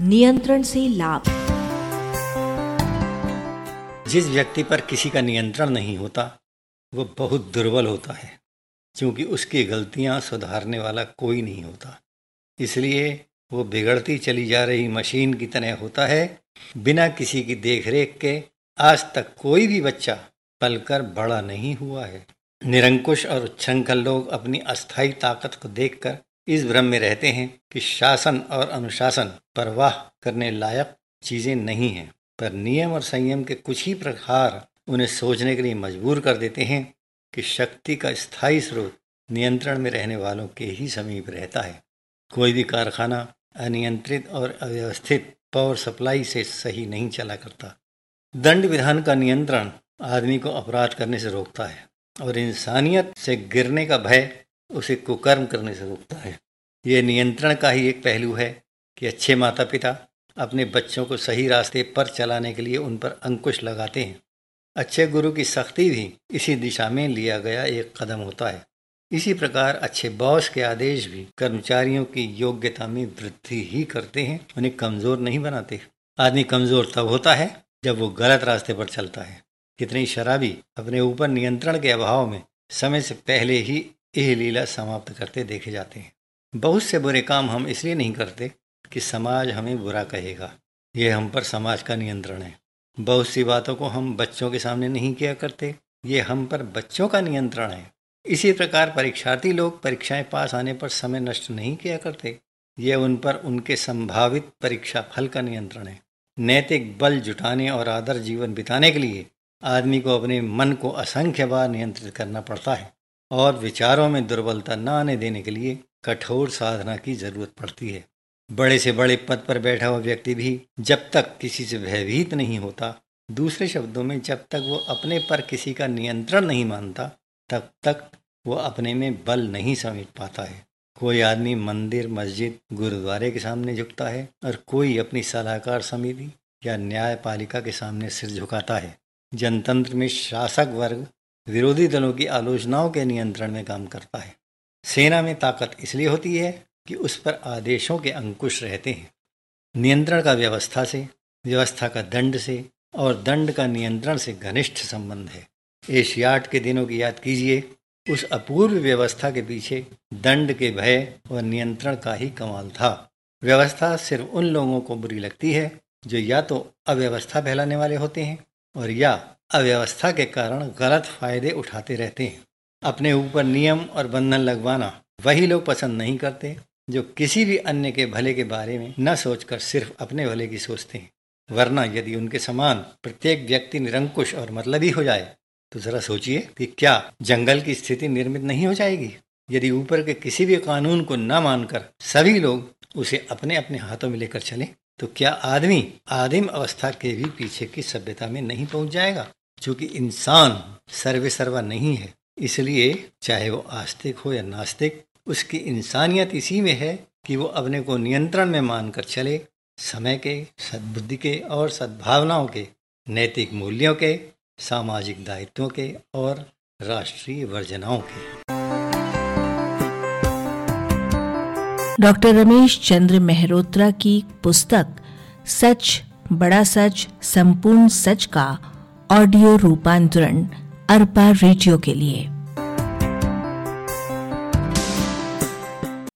नियंत्रण से लाभ। जिस व्यक्ति पर किसी का नियंत्रण नहीं होता वो बहुत दुर्बल होता है, क्योंकि उसकी गलतियां सुधारने वाला कोई नहीं होता। इसलिए वो बिगड़ती चली जा रही मशीन की तरह होता है। बिना किसी की देखरेख के आज तक कोई भी बच्चा पलकर बड़ा नहीं हुआ है। निरंकुश और उच्छृंखल लोग अपनी अस्थायी ताकत को देखकर इस भ्रम में रहते हैं कि शासन और अनुशासन परवाह करने लायक चीजें नहीं हैं, पर नियम और संयम के कुछ ही प्रकार उन्हें सोचने के लिए मजबूर कर देते हैं कि शक्ति का स्थायी स्रोत नियंत्रण में रहने वालों के ही समीप रहता है। कोई भी कारखाना अनियंत्रित और अव्यवस्थित पावर सप्लाई से सही नहीं चला करता। दंड विधान का नियंत्रण आदमी को अपराध करने से रोकता है और इंसानियत से गिरने का भय उसे कुकर्म करने से रोकता है। यह नियंत्रण का ही एक पहलू है कि अच्छे माता पिता अपने बच्चों को सही रास्ते पर चलाने के लिए उन पर अंकुश लगाते हैं। अच्छे गुरु की सख्ती भी इसी दिशा में लिया गया एक कदम होता है। इसी प्रकार अच्छे बॉस के आदेश भी कर्मचारियों की योग्यता में वृद्धि ही करते हैं, उन्हें कमजोर नहीं बनाते। आदमी कमजोर तब होता है जब वो गलत रास्ते पर चलता है। कितने शराबी अपने ऊपर नियंत्रण के अभाव में समय से पहले ही यह लीला समाप्त करते देखे जाते हैं। बहुत से बुरे काम हम इसलिए नहीं करते कि समाज हमें बुरा कहेगा, यह हम पर समाज का नियंत्रण है। बहुत सी बातों को हम बच्चों के सामने नहीं किया करते, ये हम पर बच्चों का नियंत्रण है। इसी प्रकार परीक्षार्थी लोग परीक्षाएं पास आने पर समय नष्ट नहीं किया करते, यह उन पर उनके संभावित परीक्षा फल का नियंत्रण है। नैतिक बल जुटाने और आदर्श जीवन बिताने के लिए आदमी को अपने मन को असंख्य बार नियंत्रित करना पड़ता है और विचारों में दुर्बलता न आने देने के लिए कठोर साधना की जरूरत पड़ती है। बड़े से बड़े पद पर बैठा हुआ व्यक्ति भी जब तक किसी से भयभीत नहीं होता, दूसरे शब्दों में जब तक वो अपने पर किसी का नियंत्रण नहीं मानता, तब तक वो अपने में बल नहीं समेट पाता है। कोई आदमी मंदिर, मस्जिद, गुरुद्वारे के सामने झुकता है और कोई अपनी सलाहकार समिति या न्यायपालिका के सामने सिर झुकाता है। जनतंत्र में शासक वर्ग विरोधी दलों की आलोचनाओं के नियंत्रण में काम करता है। सेना में ताकत इसलिए होती है कि उस पर आदेशों के अंकुश रहते हैं। नियंत्रण का व्यवस्था से, व्यवस्था का दंड से और दंड का नियंत्रण से घनिष्ठ संबंध है। एशियाड के दिनों की याद कीजिए, उस अपूर्व व्यवस्था के पीछे दंड के भय और नियंत्रण का ही कमाल था। व्यवस्था सिर्फ उन लोगों को बुरी लगती है जो या तो अव्यवस्था फैलाने वाले होते हैं और या अव्यवस्था के कारण गलत फायदे उठाते रहते हैं। अपने ऊपर नियम और बंधन लगवाना वही लोग पसंद नहीं करते जो किसी भी अन्य के भले के बारे में न सोचकर सिर्फ अपने भले की सोचते हैं। वरना यदि उनके समान प्रत्येक व्यक्ति निरंकुश और मतलबी हो जाए तो जरा सोचिए कि क्या जंगल की स्थिति निर्मित नहीं हो जाएगी। यदि ऊपर के किसी भी कानून को न मानकर सभी लोग उसे अपने अपने हाथों में लेकर चले तो क्या आदमी आदिम अवस्था के भी पीछे की सभ्यता में नहीं पहुंच जाएगा। क्योंकि इंसान सर्वे सर्वा नहीं है, इसलिए चाहे वो आस्तिक हो या नास्तिक, उसकी इंसानियत इसी में है कि वो अपने को नियंत्रण में मानकर चले, समय के, सद्बुद्धि के और सद्भावनाओं के, नैतिक मूल्यों के, सामाजिक दायित्वों के और राष्ट्रीय वर्जनाओं के। डॉक्टर रमेश चंद्र मेहरोत्रा की पुस्तक सच बड़ा सच संपूर्ण सच का ऑडियो रूपांतरण अरपा रेडियो के लिए